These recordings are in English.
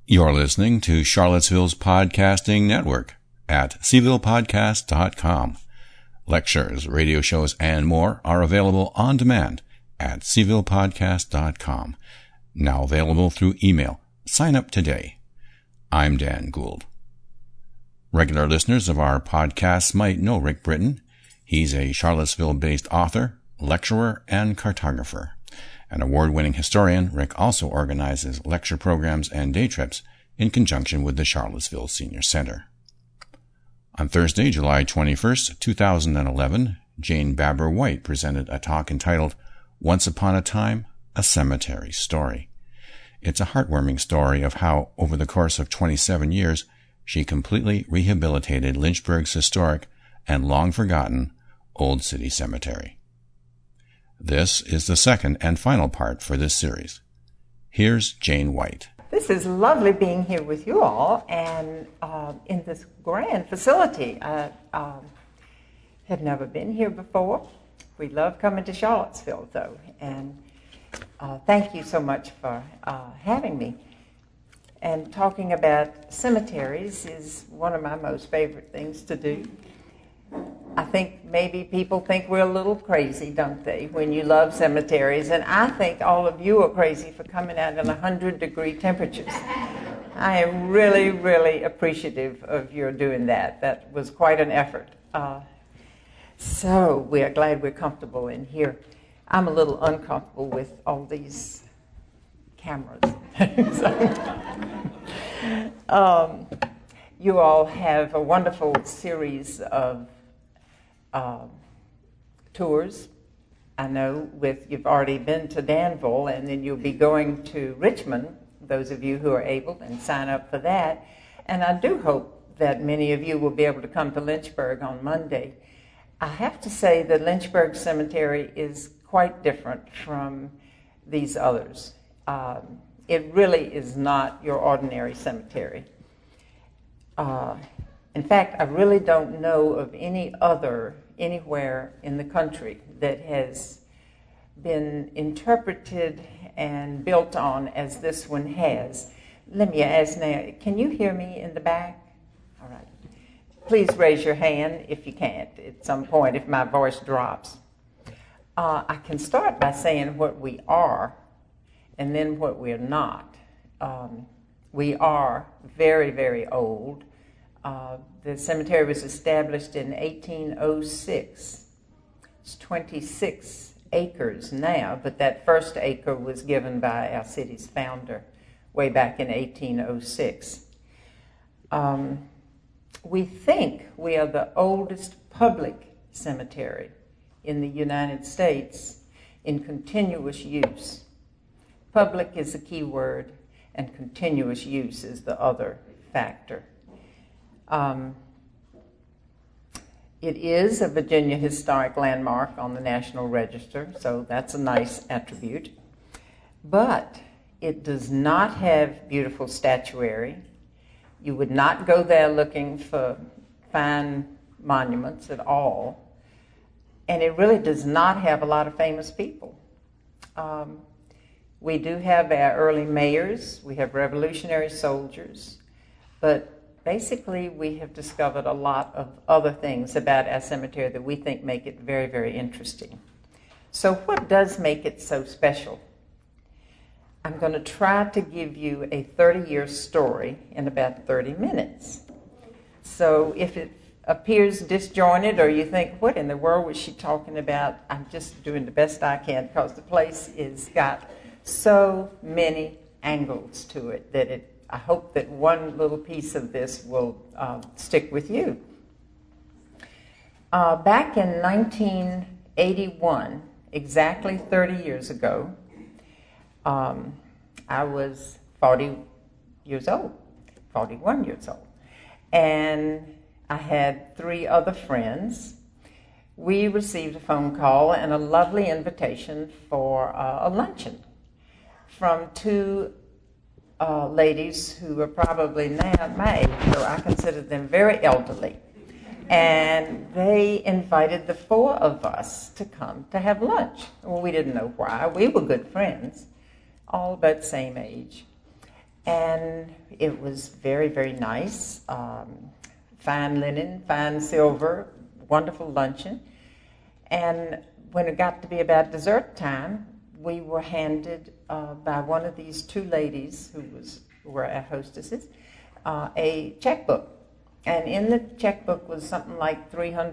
You're listening to Charlottesville's Podcasting Network at cvillepodcast.com. Lectures, radio shows, and more are available on demand at cvillepodcast.com. Now available through email. Sign up today. I'm Dan Gould. Regular listeners of our podcasts might know Rick Britton. He's a Charlottesville-based author, lecturer, and cartographer. An award-winning historian, Rick also organizes lecture programs and day trips in conjunction with the Charlottesville Senior Center. On Thursday, July 21st, 2011, Jane Babber White presented a talk entitled Once Upon a Time, A Cemetery Story. It's a heartwarming story of how, over the course of 27 years, she completely rehabilitated Lynchburg's historic and long-forgotten Old City Cemetery. This is the second and final part for this series. Here's Jane White. This is lovely being here with you all and in this grand facility. I have never been here before. We love coming to Charlottesville, though, and thank you so much for having me. And talking about cemeteries is one of my most favorite things to do. I think maybe people think we're a little crazy, don't they, when you love cemeteries. And I think all of you are crazy for coming out in 100-degree temperatures. I am really, really appreciative of your doing that. That was quite an effort. So we are glad we're comfortable in here. I'm a little uncomfortable with all these cameras. You all have a wonderful series of tours. I know you've already been to Danville, and then you'll be going to Richmond, those of you who are able, and sign up for that. And I do hope that many of you will be able to come to Lynchburg on Monday. I have to say that Lynchburg Cemetery is quite different from these others. It really is not your ordinary cemetery. In fact, I really don't know of any other anywhere in the country that has been interpreted and built on as this one has. Let me ask now, can you hear me in the back? All right. Please raise your hand if you can't at some point, if my voice drops. I can start by saying what we are and then what we're not. We are very, very old. The cemetery was established in 1806. It's 26 acres now, but that first acre was given by our city's founder way back in 1806. We think we are the oldest public cemetery in the United States in continuous use. Public is the key word, and continuous use is the other factor. It is a Virginia Historic Landmark on the National Register, so that's a nice attribute. But it does not have beautiful statuary. You would not go there looking for fine monuments at all. And it really does not have a lot of famous people. We do have our early mayors, we have revolutionary soldiers, but basically we have discovered a lot of other things about our cemetery that we think make it very, very interesting. So what does make it so special? I'm going to try to give you a 30-year story in about 30 minutes. So if it appears disjointed or you think, what in the world was she talking about? I'm just doing the best I can because the place is got so many angles to it that I hope that one little piece of this will stick with you. Back in 1981, exactly 30 years ago, I was 41 years old, and I had 3 other friends. We received a phone call and a lovely invitation for a luncheon from 2 ladies who were probably now my age, so I consider them very elderly. And they invited the 4 of us to come to have lunch. Well, we didn't know why. We were good friends, all about the same age. And it was very, very nice. Fine linen, fine silver, wonderful luncheon. And when it got to be about dessert time, we were handed by one of these two ladies who were our hostesses a checkbook. And in the checkbook was something like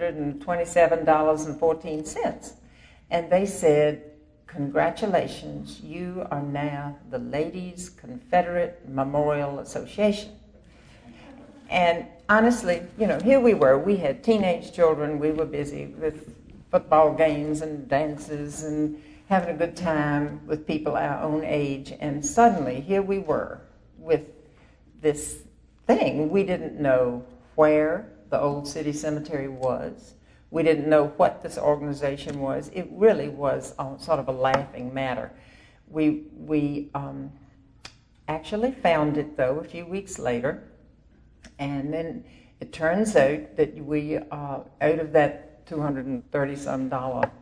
$327.14. And they said, "Congratulations, you are now the Ladies Confederate Memorial Association." And honestly, here we were. We had teenage children. We were busy with football games and dances and having a good time with people our own age. And suddenly, here we were with this thing. We didn't know where the old city cemetery was. We didn't know what this organization was. It really was sort of a laughing matter. We actually found it, though, a few weeks later. And then it turns out that we, out of that $230-some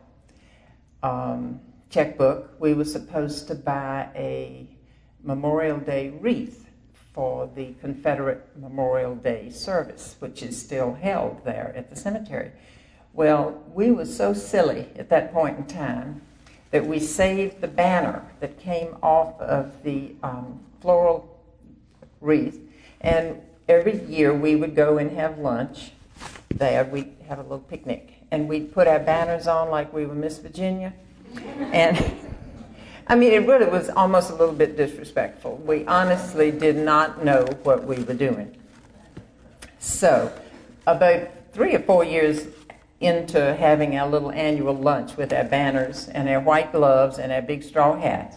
checkbook, we were supposed to buy a Memorial Day wreath for the Confederate Memorial Day service, which is still held there at the cemetery. Well, we were so silly at that point in time that we saved the banner that came off of the floral wreath, and every year we would go and have lunch there. We'd have a little picnic, and we'd put our banners on like we were Miss Virginia. And I mean, it really was almost a little bit disrespectful. We honestly did not know what we were doing. So about 3 or 4 years into having our little annual lunch with our banners and our white gloves and our big straw hats,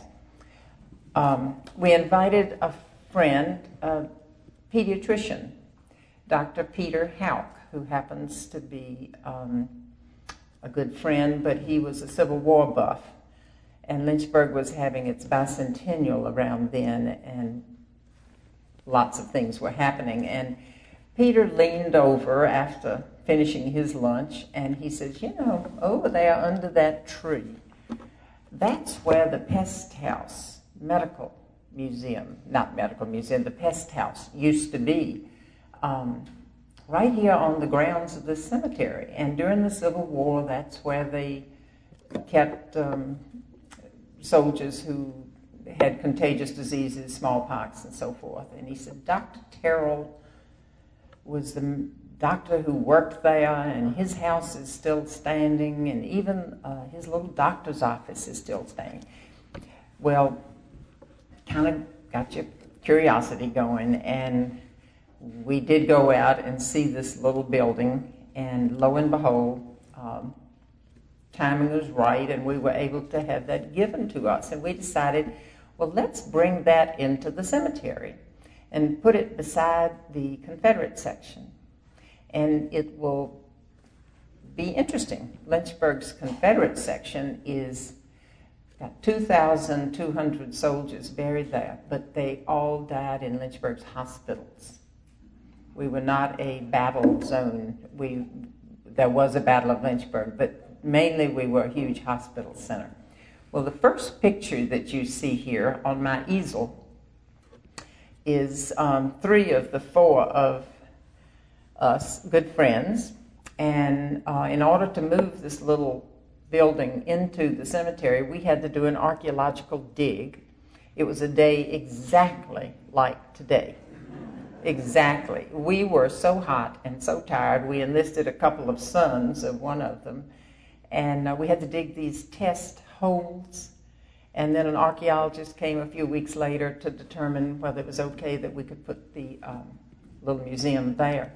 we invited a friend, a pediatrician, Dr. Peter Houck, who happens to be a good friend, but he was a Civil War buff. And Lynchburg was having its bicentennial around then, and lots of things were happening. And Peter leaned over after finishing his lunch, and he says, over there under that tree, that's where the Pest House Medical Museum, the Pest House used to be, right here on the grounds of the cemetery. And during the Civil War, that's where they kept soldiers who had contagious diseases, smallpox and so forth. And he said, Dr. Terrell was the doctor who worked there, and his house is still standing, and even his little doctor's office is still standing. Well, kind of got your curiosity going, and we did go out and see this little building, and lo and behold, timing was right, and we were able to have that given to us. And we decided, well, let's bring that into the cemetery and put it beside the Confederate section. And it will be interesting. Lynchburg's Confederate section is got 2,200 soldiers buried there, but they all died in Lynchburg's hospitals. We were not a battle zone. There was a Battle of Lynchburg, but mainly we were a huge hospital center. Well, the first picture that you see here on my easel is 3 of the 4 of us good friends. And in order to move this little building into the cemetery, we had to do an archaeological dig. It was a day exactly like today. Exactly. We were so hot and so tired, we enlisted a couple of sons of one of them, and we had to dig these test holes. And then an archaeologist came a few weeks later to determine whether it was okay that we could put the little museum there.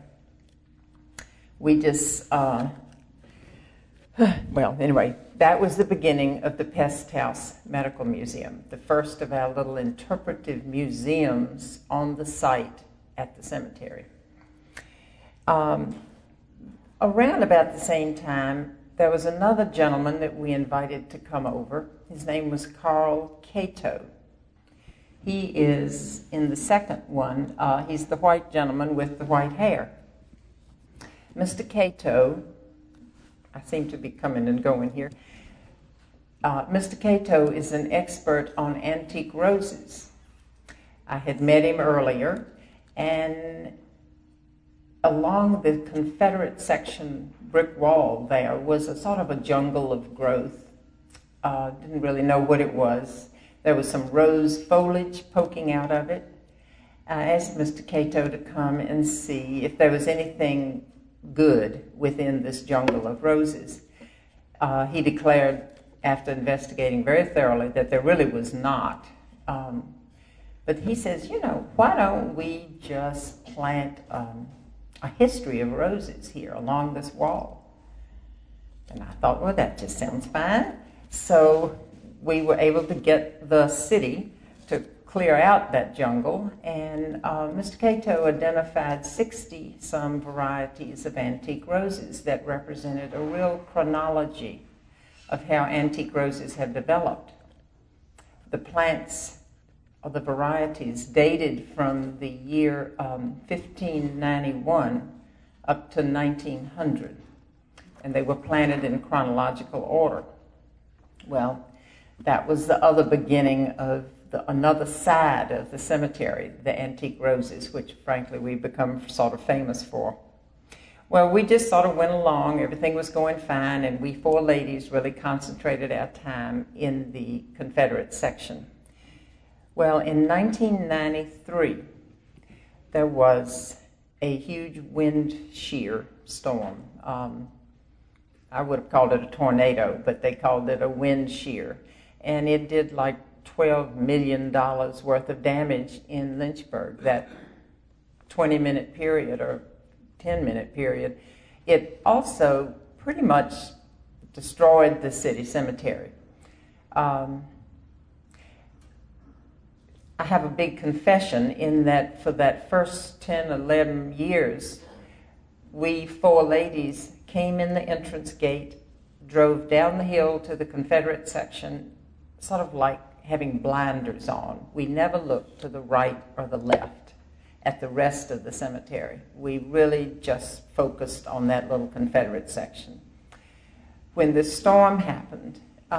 We just, well, anyway, that was the beginning of the Pest House Medical Museum, the first of our little interpretive museums on the site at the cemetery. Around about the same time, there was another gentleman that we invited to come over. His name was Carl Cato. He is in the second one. He's the white gentleman with the white hair. Mr. Cato, I seem to be coming and going here. Mr. Cato is an expert on antique roses. I had met him earlier, and along the Confederate section brick wall there was a sort of a jungle of growth. Didn't really know what it was. There was some rose foliage poking out of it. I asked Mr. Cato to come and see if there was anything good within this jungle of roses. He declared, after investigating very thoroughly, that there really was not. But he says, why don't we just plant a history of roses here along this wall? And I thought, well, that just sounds fine. So we were able to get the city to clear out that jungle, and Mr. Cato identified 60-some varieties of antique roses that represented a real chronology of how antique roses have developed. The plants or the varieties dated from the year 1591 up to 1900, and they were planted in chronological order. Well, that was the other beginning of another side of the cemetery, the antique roses, which frankly we've become sort of famous for. Well, we just sort of went along. Everything was going fine, and we four ladies really concentrated our time in the Confederate section. Well, in 1993, there was a huge wind shear storm. I would have called it a tornado, but they called it a wind shear. And it did like $12 million worth of damage in Lynchburg, that 20-minute period or 10-minute period. It also pretty much destroyed the city cemetery. I have a big confession in that for that first 10, 11 years, we four ladies came in the entrance gate, drove down the hill to the Confederate section, sort of like having blinders on. We never looked to the right or the left at the rest of the cemetery. We really just focused on that little Confederate section. When the storm happened,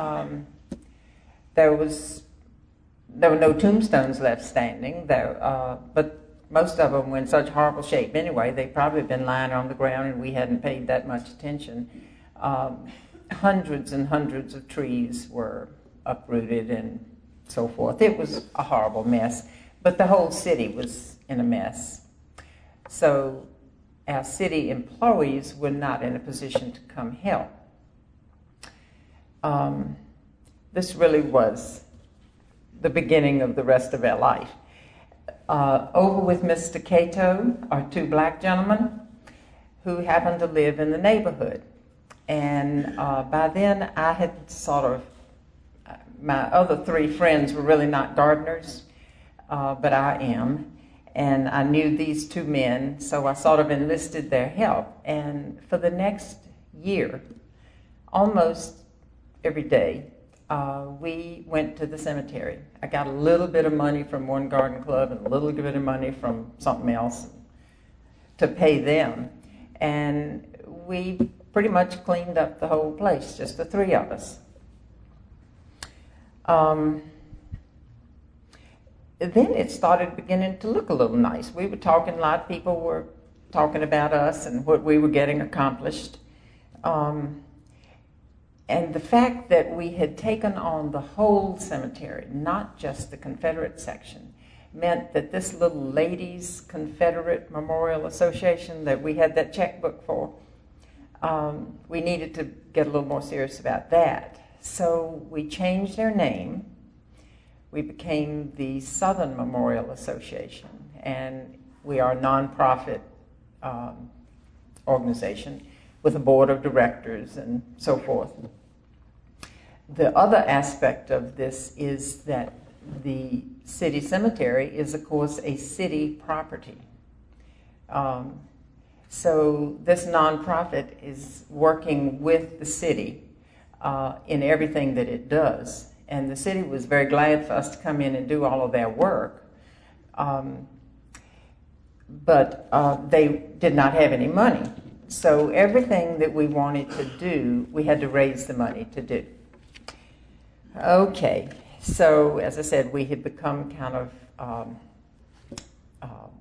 there were no tombstones left standing, but most of them were in such horrible shape anyway. They'd probably been lying on the ground and we hadn't paid that much attention. Hundreds and hundreds of trees were uprooted and so forth. It was a horrible mess, but the whole city was in a mess. So our city employees were not in a position to come help. This really was the beginning of the rest of our life. Over with Mr. Cato are two black gentlemen who happened to live in the neighborhood. And by then I had my other three friends were really not gardeners, but I am. And I knew these two men, so I sort of enlisted their help. And for the next year, almost every day, we went to the cemetery. I got a little bit of money from one garden club and a little bit of money from something else to pay them. And we pretty much cleaned up the whole place, just the three of us. Then it started beginning to look a little nice. We were talking, a lot of people were talking about us and what we were getting accomplished. And the fact that we had taken on the whole cemetery, not just the Confederate section, meant that this little Ladies Confederate Memorial Association that we had that checkbook for, we needed to get a little more serious about that. So we changed our name. We became the Southern Memorial Association, and we are a nonprofit organization with a board of directors and so forth. The other aspect of this is that the city cemetery is, of course, a city property. So this nonprofit is working with the city in everything that it does. And the city was very glad for us to come in and do all of their work. But they did not have any money. So everything that we wanted to do, we had to raise the money to do. Okay, so as I said, we had become kind of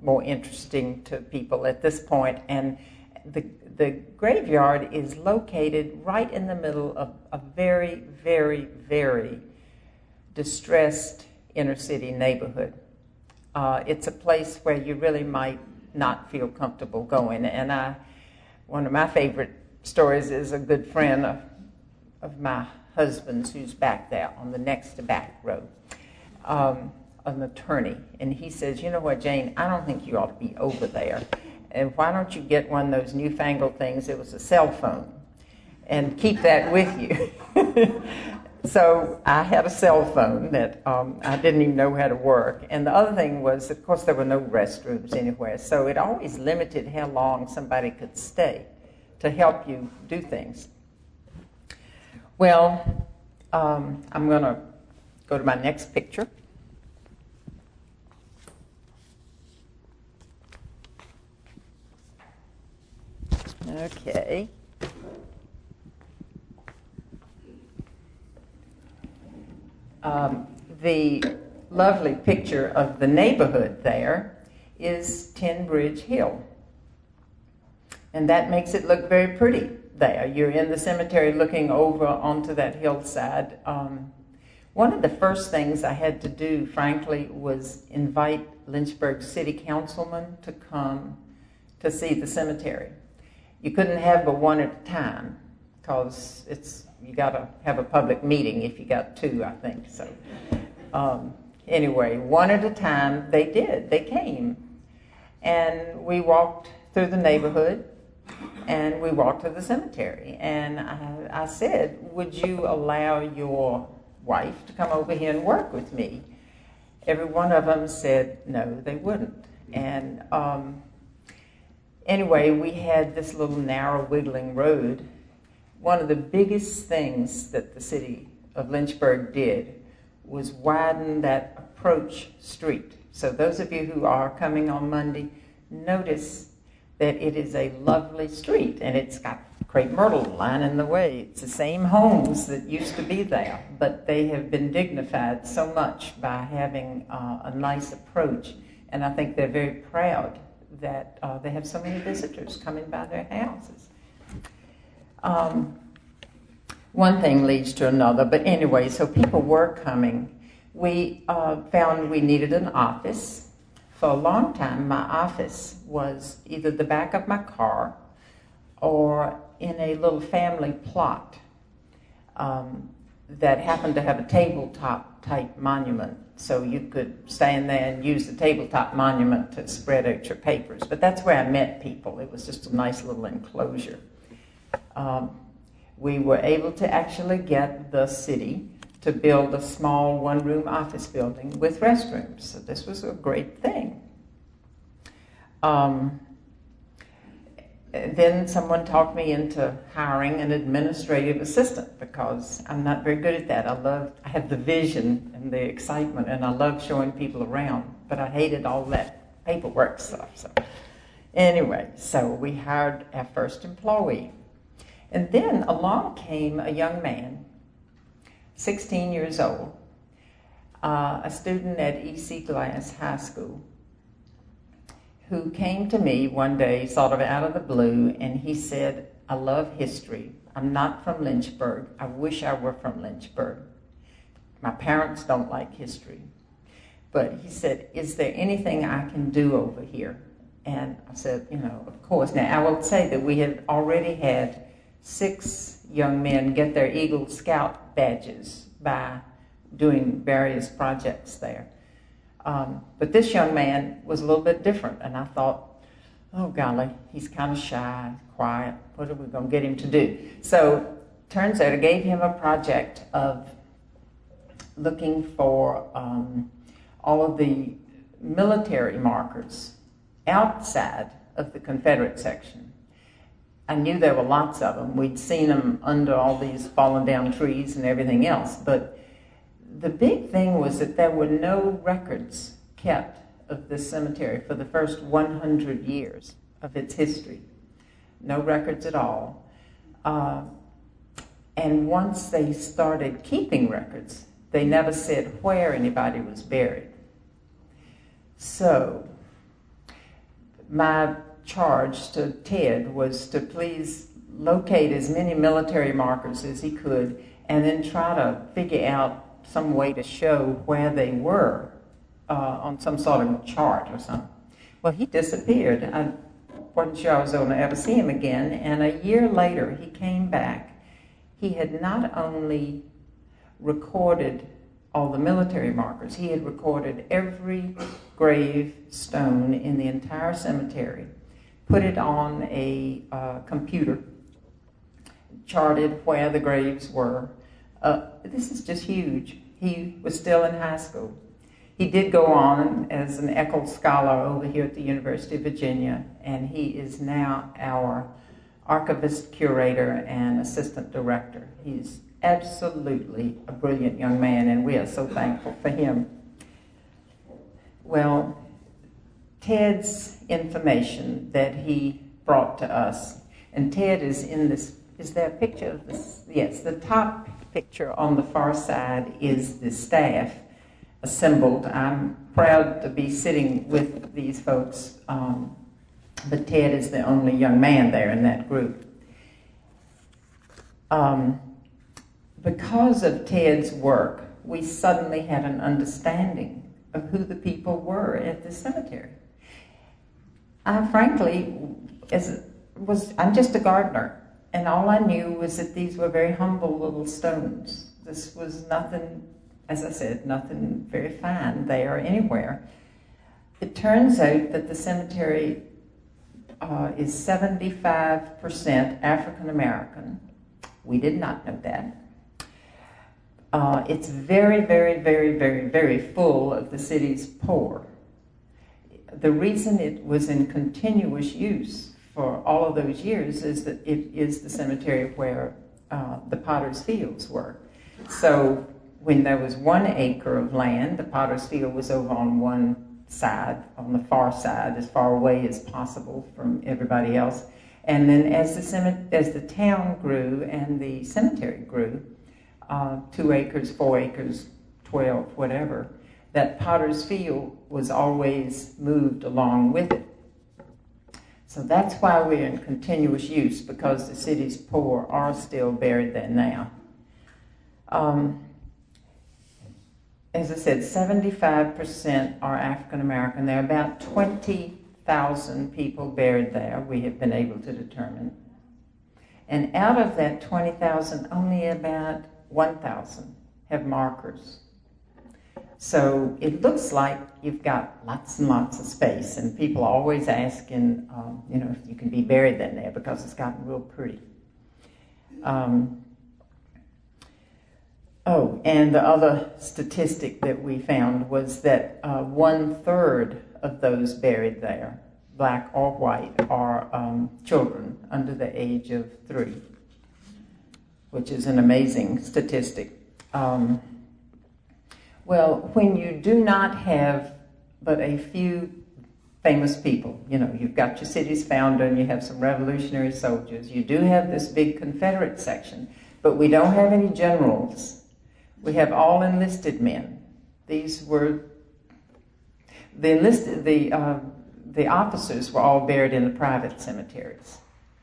more interesting to people at this point. And the graveyard is located right in the middle of a very, very, very distressed inner city neighborhood. It's a place where you really might not feel comfortable going. And one of my favorite stories is a good friend of my husband's who's back there on the next to back row, an attorney. And he says, you know what, Jane, I don't think you ought to be over there. And why don't you get one of those newfangled things? It was a cell phone. And keep that with you. So I had a cell phone that I didn't even know how to work. And the other thing was, of course, there were no restrooms anywhere. So it always limited how long somebody could stay to help you do things. Well, I'm going to go to my next picture. Okay. The lovely picture of the neighborhood there is Tin Bridge Hill. And that makes it look very pretty there. You're in the cemetery looking over onto that hillside. One of the first things I had to do, frankly, was invite Lynchburg City Councilmen to come to see the cemetery. You couldn't have but one at a time because you got to have a public meeting if you got two, I think. So anyway, one at a time, they did. They came. And we walked through the neighborhood, and we walked to the cemetery. And I said, would you allow your wife to come over here and work with me? Every one of them said no, they wouldn't. And anyway, we had this little narrow wiggling road. One of the biggest things that the city of Lynchburg did was widen that approach street. So those of you who are coming on Monday, notice that it is a lovely street, and it's got crepe myrtle lining the way. It's the same homes that used to be there, but they have been dignified so much by having a nice approach, and I think they're very proud that they have so many visitors coming by their houses. One thing leads to another, but anyway, so people were coming. We found we needed an office. For a long time, my office was either the back of my car or in a little family plot that happened to have a tabletop type monument. So you could stand there and use the tabletop monument to spread out your papers. But that's where I met people. It was just a nice little enclosure. We were able to actually get the city to build a small one-room office building with restrooms. So this was a great thing. Then someone talked me into hiring an administrative assistant because I'm not very good at that. I have the vision and the excitement, and I love showing people around, but I hated all that paperwork stuff. So anyway, so we hired our first employee. And then along came a young man, 16 years old, a student at E.C. Glass High School, who came to me one day sort of out of the blue, and he said, I love history. I'm not from Lynchburg. I wish I were from Lynchburg. My parents don't like history. But he said, is there anything I can do over here? And I said, of course. Now, I will say that we had already had 6 young men get their Eagle Scout badges by doing various projects there. But this young man was a little bit different, and I thought, oh golly, he's kind of shy, quiet. What are we going to get him to do? So turns out I gave him a project of looking for all of the military markers outside of the Confederate section. I knew there were lots of them. We'd seen them under all these fallen down trees and everything else. But the big thing was that there were no records kept of this cemetery for the first 100 years of its history. No records at all. And once they started keeping records, they never said where anybody was buried. So my charge to Ted was to please locate as many military markers as he could and then try to figure out some way to show where they were on some sort of chart or something. Well, he disappeared. I wasn't sure I was going to ever see him again, and a year later he came back. He had not only recorded all the military markers, he had recorded every gravestone in the entire cemetery, put it on a computer, charted where the graves were. This is just huge. He was still in high school. He did go on as an Eccles Scholar over here at the University of Virginia, and he is now our archivist, curator, and assistant director. He's absolutely a brilliant young man, and we are so thankful for him. Well, Ted's information that he brought to us, and Ted is in this, is there a picture of this? Yes, the top picture on the far side is the staff assembled. I'm proud to be sitting with these folks, but Ted is the only young man there in that group. Because of Ted's work, we suddenly had an understanding of who the people were at the cemetery. I frankly, I'm just a gardener, and all I knew was that these were very humble little stones. This was nothing, as I said, nothing very fine there or anywhere. It turns out that the cemetery is 75% African American. We did not know that. It's very, very, very, very, very full of the city's poor. The reason it was in continuous use for all of those years is that it is the cemetery where the Potter's Fields were. So when there was 1 acre of land, the Potter's Field was over on one side, on the far side, as far away as possible from everybody else. And then as the town grew and the cemetery grew, 2 acres, 4 acres, 12, whatever, that Potter's Field was always moved along with it. So that's why we're in continuous use, because the city's poor are still buried there now. As I said, 75% are African American. There are about 20,000 people buried there, we have been able to determine. And out of that 20,000, only about 1,000 have markers. So it looks like you've got lots and lots of space, and people are always asking, if you can be buried in there, because it's gotten real pretty. And the other statistic that we found was that 1/3 of those buried there, black or white, are children under the age of 3, which is an amazing statistic. Well, when you do not have but a few famous people, you've got your city's founder and you have some revolutionary soldiers. You do have this big Confederate section, but we don't have any generals. We have all enlisted men. These were the officers were all buried in the private cemeteries.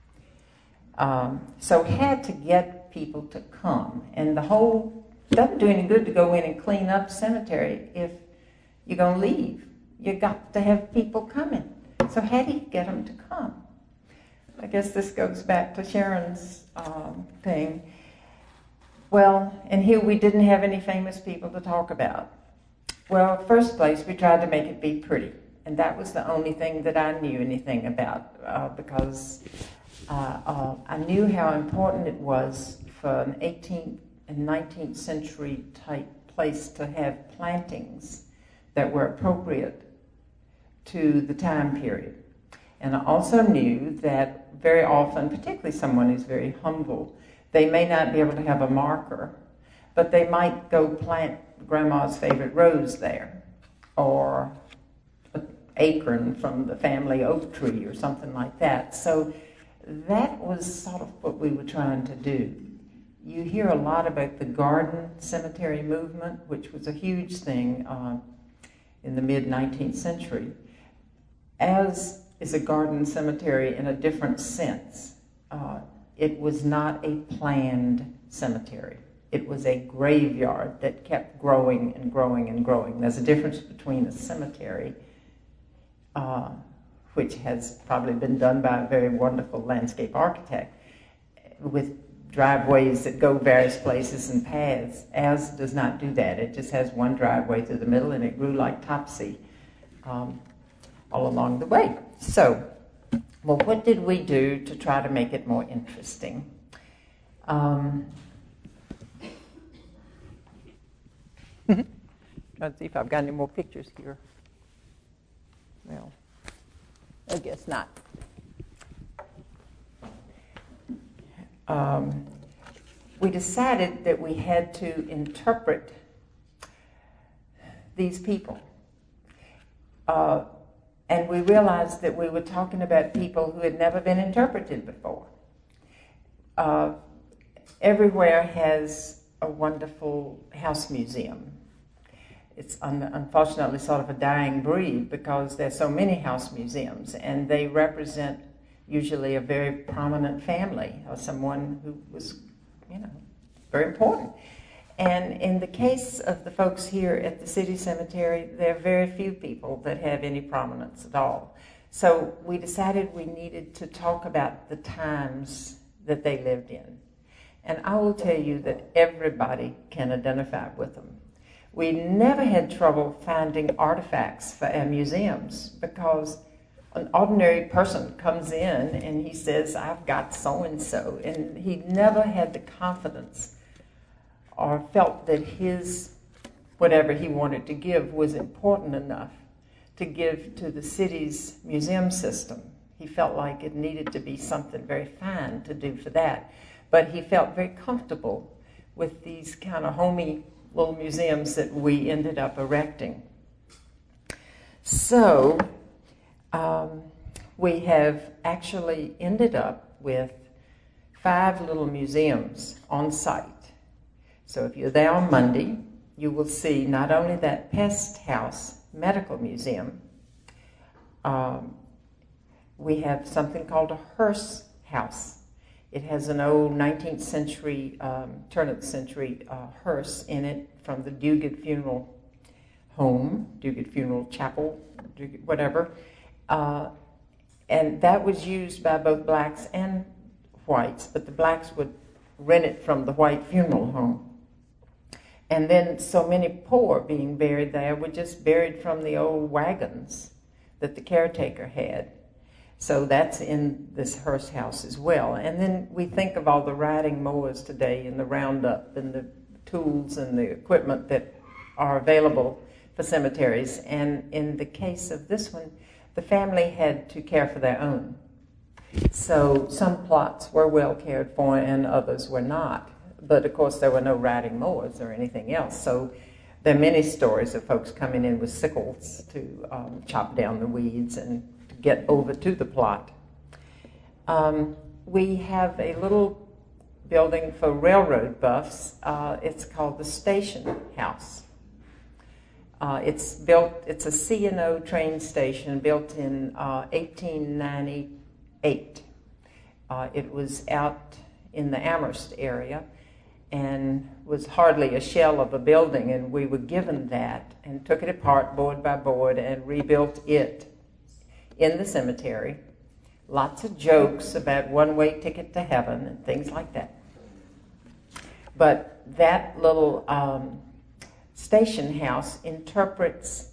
So had to get people to come, and it doesn't do any good to go in and clean up the cemetery if you're going to leave. You got to have people coming. So how do you get them to come? I guess this goes back to Sharon's thing. Well, and here we didn't have any famous people to talk about. Well, first place, we tried to make it be pretty. And that was the only thing that I knew anything about, because I knew how important it was for an 18th and 19th century type place to have plantings that were appropriate to the time period. And I also knew that very often, particularly someone who's very humble, they may not be able to have a marker, but they might go plant grandma's favorite rose there, or an acorn from the family oak tree or something like that. So that was sort of what we were trying to do. You hear a lot about the garden cemetery movement, which was a huge thing in the mid-19th century. As is a garden cemetery in a different sense. It was not a planned cemetery. It was a graveyard that kept growing and growing and growing. There's a difference between a cemetery, which has probably been done by a very wonderful landscape architect, with driveways that go various places and paths. Ours does not do that. It just has one driveway through the middle, and it grew like Topsy all along the way. So, well, what did we do to try to make it more interesting? Trying to see if I've got any more pictures here. Well, I guess not. We decided that we had to interpret these people. And we realized that we were talking about people who had never been interpreted before. Everywhere has a wonderful house museum. It's unfortunately sort of a dying breed because there's so many house museums, and they represent usually a very prominent family or someone who was, very important. And in the case of the folks here at the City Cemetery, there are very few people that have any prominence at all. So we decided we needed to talk about the times that they lived in. And I will tell you that everybody can identify with them. We never had trouble finding artifacts for our museums because an ordinary person comes in and he says, I've got so-and-so, and he never had the confidence or felt that his, whatever he wanted to give was important enough to give to the city's museum system. He felt like it needed to be something very fine to do for that. But he felt very comfortable with these kind of homey little museums that we ended up erecting. So we have actually ended up with 5 little museums on site. So if you're there on Monday, you will see not only that Pest House Medical Museum, we have something called a hearse house. It has an old 19th century, turn of the century hearse in it from the Duguid Funeral Home, Duguid Funeral Chapel, whatever. And that was used by both blacks and whites, but the blacks would rent it from the white funeral home. And then so many poor being buried there were just buried from the old wagons that the caretaker had. So that's in this hearse house as well. And then we think of all the riding mowers today and the Roundup and the tools and the equipment that are available for cemeteries. And in the case of this one, the family had to care for their own. So some plots were well cared for and others were not. But of course there were no riding mowers or anything else. So there are many stories of folks coming in with sickles to chop down the weeds and to get over to the plot. We have a little building for railroad buffs. It's called the Station House. It's a C&O train station built in 1898. It was out in the Amherst area and was hardly a shell of a building, and we were given that and took it apart board by board and rebuilt it in the cemetery. Lots of jokes about one-way ticket to heaven and things like that. But that little station house interprets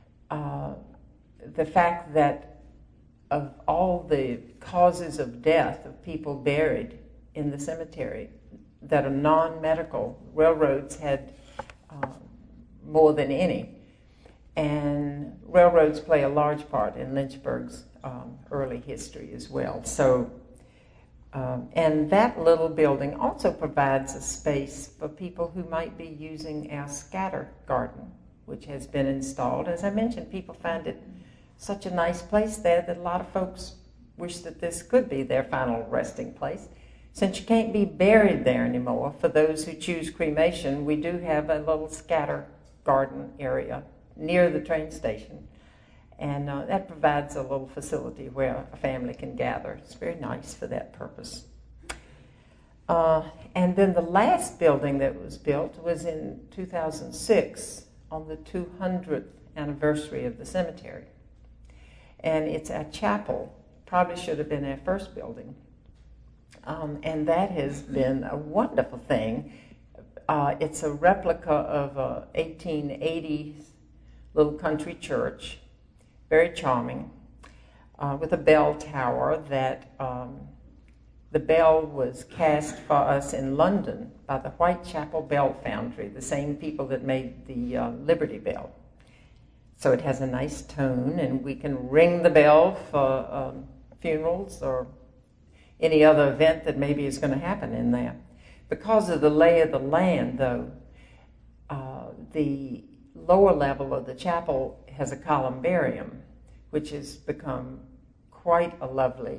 the fact that of all the causes of death of people buried in the cemetery that are non-medical, railroads had more than any. And railroads play a large part in Lynchburg's early history as well. So, and that little building also provides a space for people who might be using our scatter garden, which has been installed. As I mentioned, people find it such a nice place there that a lot of folks wish that this could be their final resting place. Since you can't be buried there anymore, for those who choose cremation, we do have a little scatter garden area near the train station. And that provides a little facility where a family can gather. It's very nice for that purpose. And then the last building that was built was in 2006 on the 200th anniversary of the cemetery. And it's a chapel. Probably should have been our first building. And that has been a wonderful thing. It's a replica of a 1880s little country church, very charming, with a bell tower that the bell was cast for us in London by the Whitechapel Bell Foundry, the same people that made the Liberty Bell. So it has a nice tone, and we can ring the bell for funerals or any other event that maybe is going to happen in there. Because of the lay of the land, though, the lower level of the chapel has a columbarium, which has become quite a lovely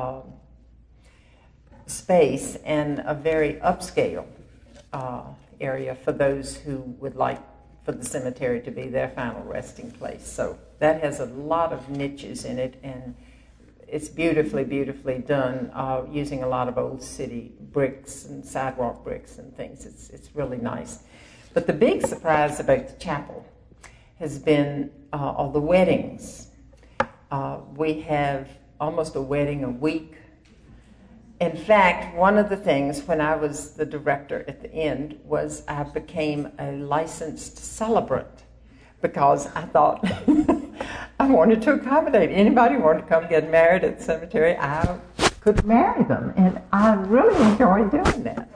space and a very upscale area for those who would like for the cemetery to be their final resting place. So that has a lot of niches in it, and it's beautifully, beautifully done using a lot of old city bricks and sidewalk bricks and things. It's really nice. But the big surprise about the chapel has been all the weddings. We have almost a wedding a week. In fact, one of the things when I was the director at the end was I became a licensed celebrant, because I thought I wanted to accommodate anybody who wanted to come get married at the cemetery. I could marry them, and I really enjoyed doing that.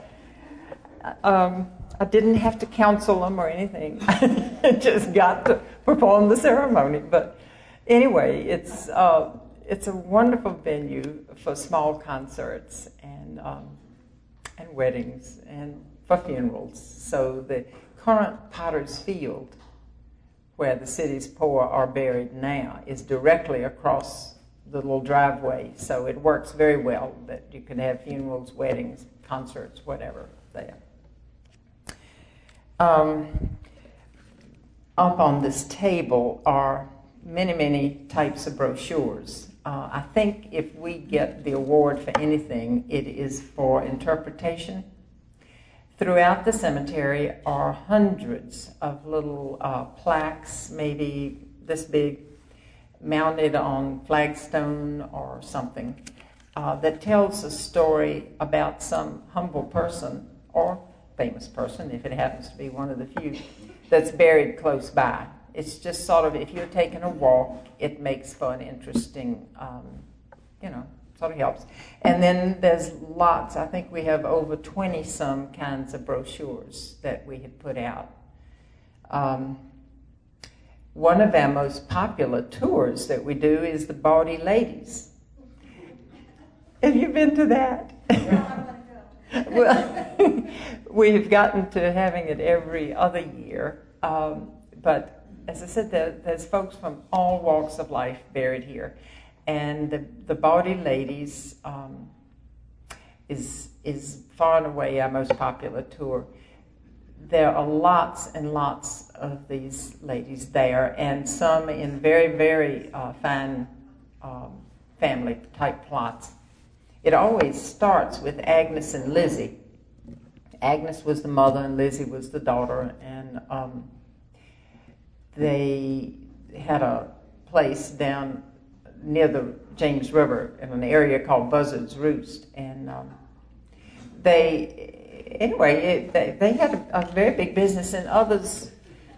I didn't have to counsel them or anything. I just got to perform the ceremony. But anyway, it's a wonderful venue for small concerts and weddings and for funerals. So the current Potter's Field, where the city's poor are buried now, is directly across the little driveway. So it works very well that you can have funerals, weddings, concerts, whatever there. Up on this table are many, many types of brochures. I think if we get the award for anything, it is for interpretation. Throughout the cemetery are hundreds of little plaques, maybe this big, mounted on flagstone or something, that tells a story about some humble person or famous person, if it happens to be one of the few, that's buried close by. It's just sort of, if you're taking a walk, it makes for an interesting, sort of helps. And then there's lots. I think we have over 20-some kinds of brochures that we have put out. One of our most popular tours that we do is the Bawdy Ladies. Have you been to that? Well, we've gotten to having it every other year, but as I said, there's folks from all walks of life buried here, and the Bawdy Ladies is far and away our most popular tour. There are lots and lots of these ladies there, and some in very, very fine family type plots. It always starts with Agnes and Lizzie. Agnes was the mother and Lizzie was the daughter, and they had a place down near the James River in an area called Buzzard's Roost, and they had a very big business, and others.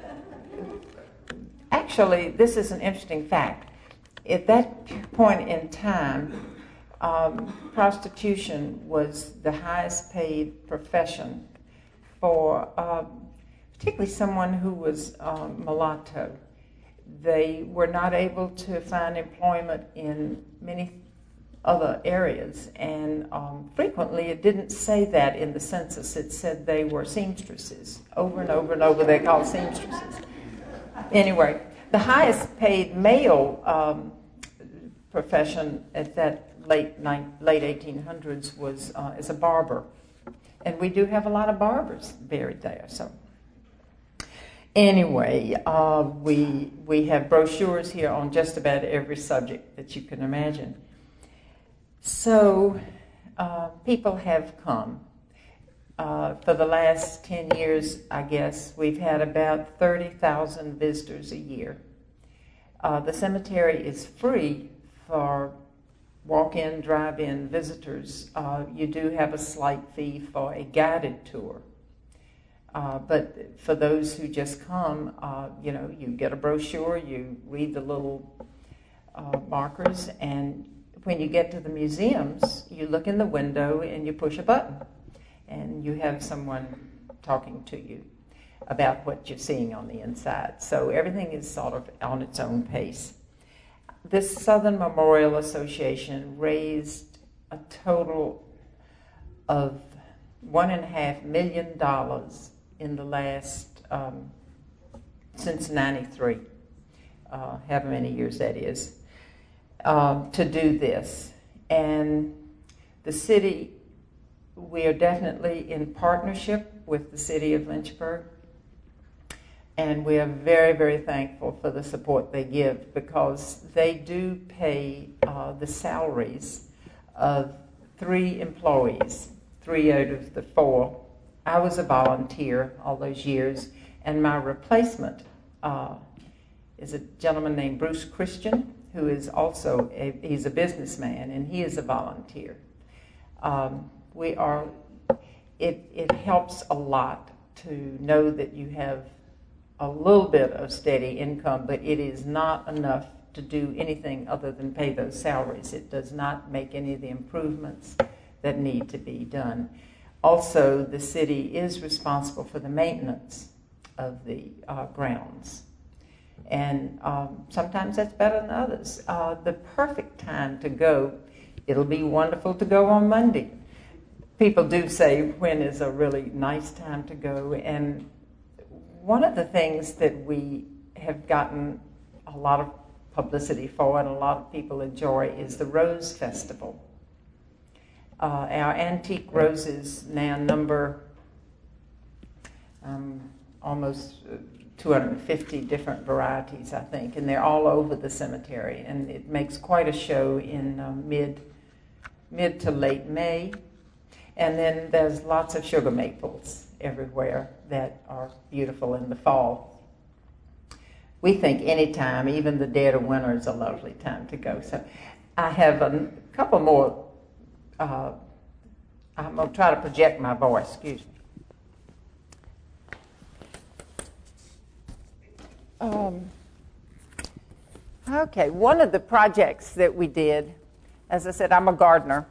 Actually, this is an interesting fact. At that point in time, prostitution was the highest paid profession for particularly someone who was mulatto. They were not able to find employment in many other areas, and frequently it didn't say that in the census. It said they were seamstresses. Over and over and over they're called seamstresses. Anyway, the highest paid male profession at that late 1800s was as a barber, and we do have a lot of barbers buried there. So Anyway, we have brochures here on just about every subject that you can imagine. So people have come. For the last 10 years, I guess, we've had about 30,000 visitors a year. The cemetery is free for walk-in, drive-in visitors. You do have a slight fee for a guided tour. But for those who just come, you get a brochure, you read the little markers, and when you get to the museums, you look in the window and you push a button, and you have someone talking to you about what you're seeing on the inside. So everything is sort of on its own pace. This Southern Memorial Association raised a total of $1.5 million in the last, since 93, however many years that is, to do this. And the city, we are definitely in partnership with the city of Lynchburg, and we are very, very thankful for the support they give, because they do pay the salaries of 3 employees, 3 out of the 4. I was a volunteer all those years, and my replacement is a gentleman named Bruce Christian, who is also he's a businessman, and he is a volunteer. It helps a lot to know that you have a little bit of steady income, but it is not enough to do anything other than pay those salaries. It does not make any of the improvements that need to be done. Also, the city is responsible for the maintenance of the grounds. And sometimes that's better than others. The perfect time to go, it'll be wonderful to go on Monday. People do say, when is a really nice time to go? And one of the things that we have gotten a lot of publicity for and a lot of people enjoy is the Rose Festival. Our antique roses now number almost 250 different varieties, I think, and they're all over the cemetery, and it makes quite a show in mid to late May. And then there's lots of sugar maples everywhere that are beautiful in the fall. We think any time, even the dead of winter, is a lovely time to go. So I have a couple more. I'm going to try to project my voice, excuse me. Okay, one of the projects that we did, as I said, I'm a gardener,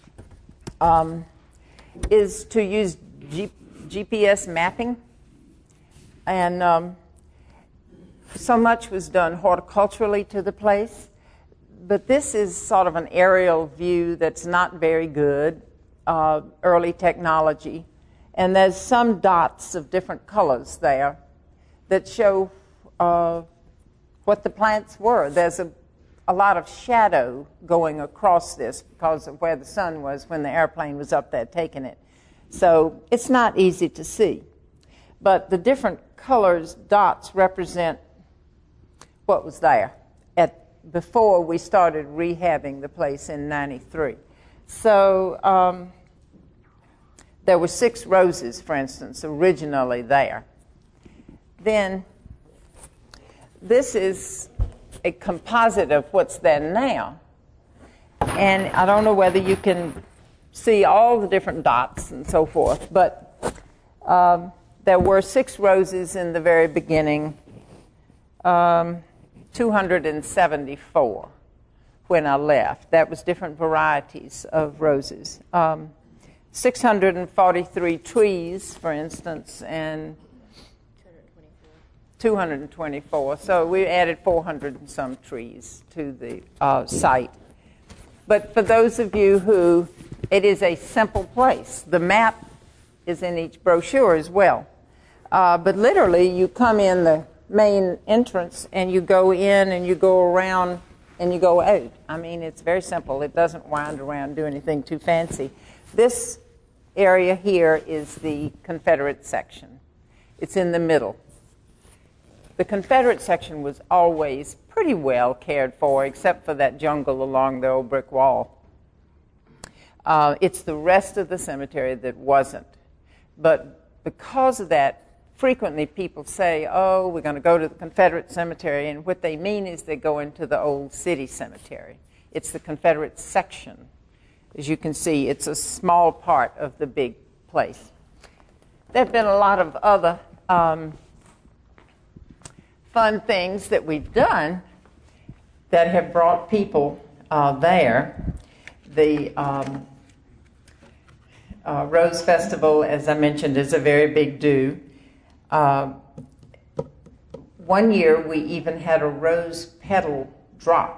is to use GPS mapping. And so much was done horticulturally to the place. But this is sort of an aerial view that's not very good, early technology. And there's some dots of different colors there that show what the plants were. There's a lot of shadow going across this because of where the sun was when the airplane was up there taking it. So it's not easy to see. But the different colors, dots, represent what was there before we started rehabbing the place in 93. So there were 6 roses, for instance, originally there. Then this is a composite of what's there now. And I don't know whether you can see all the different dots and so forth, but there were 6 roses in the very beginning, 274 when I left. That was different varieties of roses. 643 trees, for instance, and 224. So we added 400 and some trees to the site. But for those of you who, it is a simple place. The map is in each brochure as well. But literally, you come in the main entrance, and you go in, and you go around, and you go out. I mean, it's very simple. It doesn't wind around and do anything too fancy. This area here is the Confederate section. It's in the middle. The Confederate section was always pretty well cared for, except for that jungle along the old brick wall. It's the rest of the cemetery that wasn't. But because of that, frequently people say, oh, we're going to go to the Confederate cemetery, and what they mean is they go into the old city cemetery. It's the Confederate section. As you can see, it's a small part of the big place. There have been a lot of other fun things that we've done that have brought people there. The Rose Festival, as I mentioned, is a very big do. One year we even had a rose petal drop.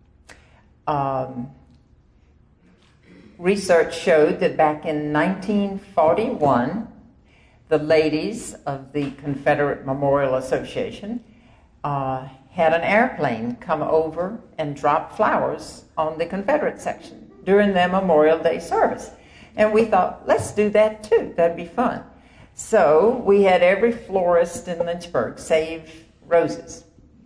Research showed that back in 1941, the ladies of the Confederate Memorial Association had an airplane come over and drop flowers on the Confederate section during their Memorial Day service. And we thought, let's do that too. That'd be fun. So we had every florist in Lynchburg save roses,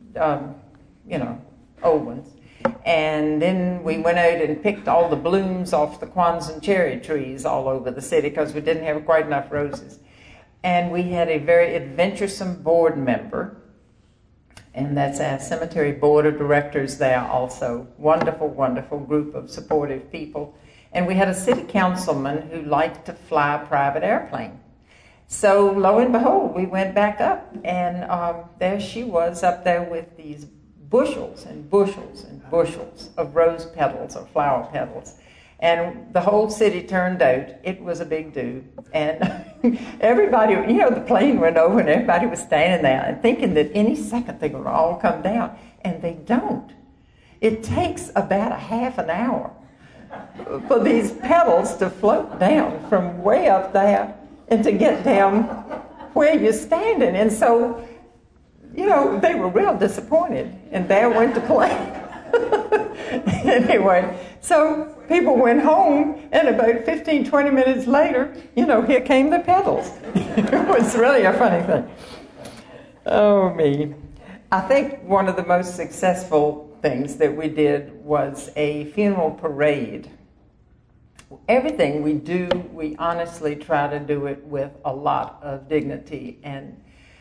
old ones. And then we went out and picked all the blooms off the Quonset cherry trees all over the city because we didn't have quite enough roses. And we had a very adventuresome board member, and that's our cemetery board of directors there also. Wonderful, wonderful group of supportive people. And we had a city councilman who liked to fly a private airplane. So lo and behold, we went back up, and there she was up there with these bushels and bushels and bushels of rose petals or flower petals. And the whole city turned out. It was a big do. And everybody, the plane went over and everybody was standing there and thinking that any second they would all come down. And they don't. It takes about a half an hour for these petals to float down from way up there and to get down where you're standing. And so, they were real disappointed. And there went the plane. Anyway, so people went home, and about 15, 20 minutes later, here came the petals. It was really a funny thing. Oh, me. I think one of the most successful things that we did was a funeral parade. Everything we do, we honestly try to do it with a lot of dignity. And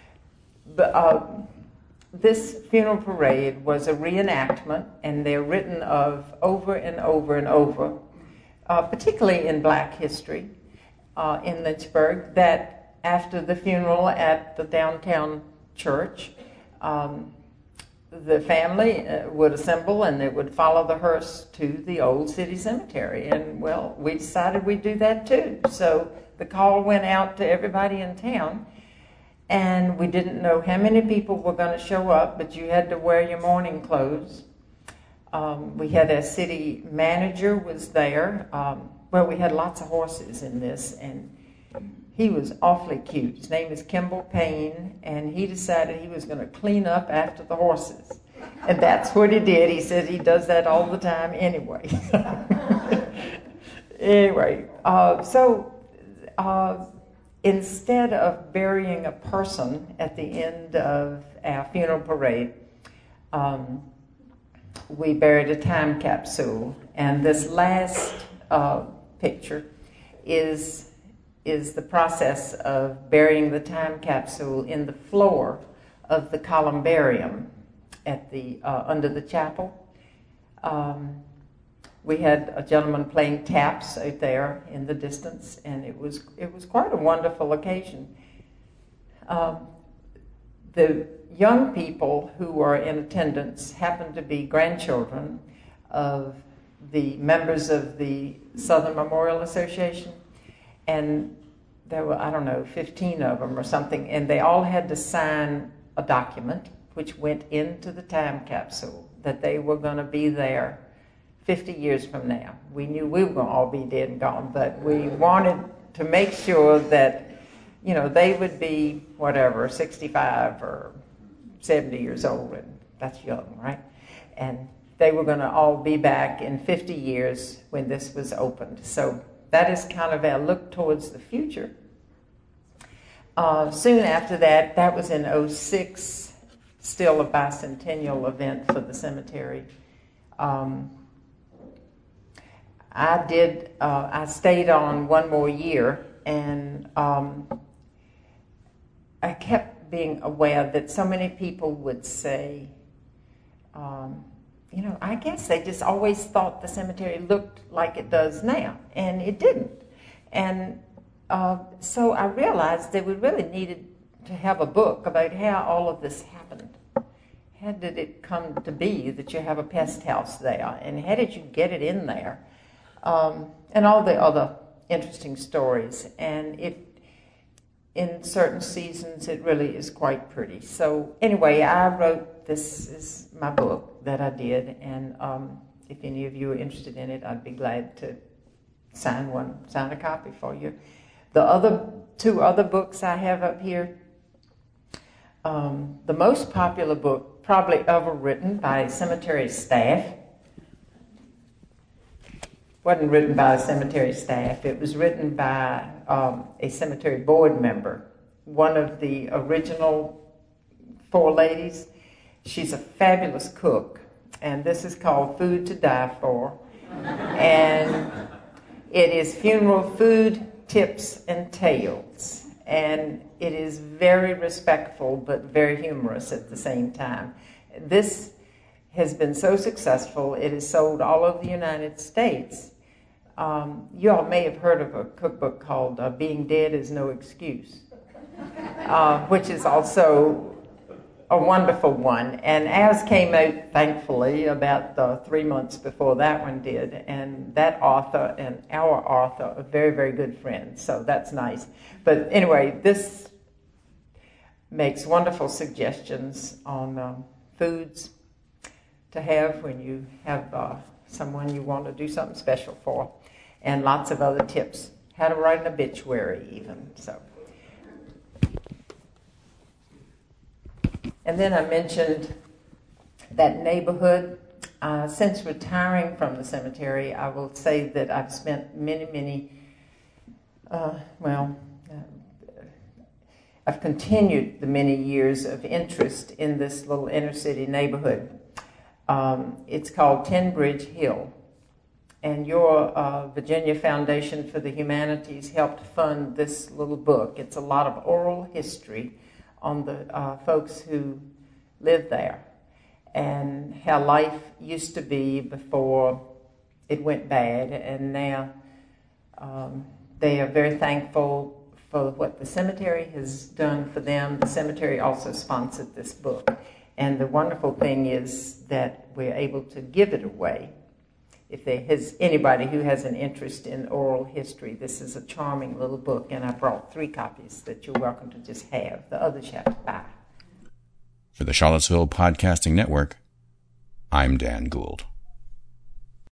this funeral parade was a reenactment, and they're written of over and over and over, particularly in Black history in Lynchburg, that after the funeral at the downtown church, the family would assemble and they would follow the hearse to the old city cemetery. And, well, we decided we'd do that too. So the call went out to everybody in town. And we didn't know how many people were going to show up, but you had to wear your mourning clothes. We had a city manager was there. We had lots of horses in this, and he was awfully cute. His name is Kimball Payne, and he decided he was going to clean up after the horses. And that's what he did. He said he does that all the time anyway. Anyway, instead of burying a person at the end of our funeral parade, we buried a time capsule. And this last picture is the process of burying the time capsule in the floor of the columbarium at the under the chapel. We had a gentleman playing taps out there in the distance, and it was quite a wonderful occasion. The young people who were in attendance happened to be grandchildren of the members of the Southern Memorial Association, and there were, 15 of them or something, and they all had to sign a document which went into the time capsule that they were going to be there 50 years from now. We knew we were going to all be dead and gone, but we wanted to make sure that, they would be, 65 or 70 years old, and that's young, right? And they were going to all be back in 50 years when this was opened. So that is kind of our look towards the future. Soon after that, that was in 2006, still a bicentennial event for the cemetery. I stayed on one more year, and I kept being aware that so many people would say, I guess they just always thought the cemetery looked like it does now, and it didn't. And so I realized that we really needed to have a book about how all of this happened. How did it come to be that you have a pest house there, and how did you get it in there? And all the other interesting stories. And in certain seasons, it really is quite pretty. So anyway, I wrote, this is my book that I did, and if any of you are interested in it, I'd be glad to sign a copy for you. The two other books I have up here, the most popular book probably ever written by cemetery staff, wasn't written by a cemetery staff. It was written by a cemetery board member, one of the original four ladies. She's a fabulous cook, and this is called Food to Die For. And it is funeral food, tips, and tales. And it is very respectful, but very humorous at the same time. This has been so successful, it is sold all over the United States. You all may have heard of a cookbook called Being Dead Is No Excuse, which is also a wonderful one. And ours came out, thankfully, about 3 months before that one did. And that author and our author are very, very good friends, so that's nice. But anyway, this makes wonderful suggestions on foods to have when you have someone you want to do something special for, and lots of other tips, how to write an obituary even. So, and then I mentioned that neighborhood. Since retiring from the cemetery, I will say that I've spent many, I've continued the many years of interest in this little inner city neighborhood. It's called Ten Bridge Hill, and your Virginia Foundation for the Humanities helped fund this little book. It's a lot of oral history on the folks who live there and how life used to be before it went bad, and now they are very thankful for what the cemetery has done for them. The cemetery also sponsored this book. And the wonderful thing is that we're able to give it away. If there is anybody who has an interest in oral history, this is a charming little book, and I brought 3 copies that you're welcome to just have. The others you have to buy. For the Charlottesville Podcasting Network, I'm Dan Gould.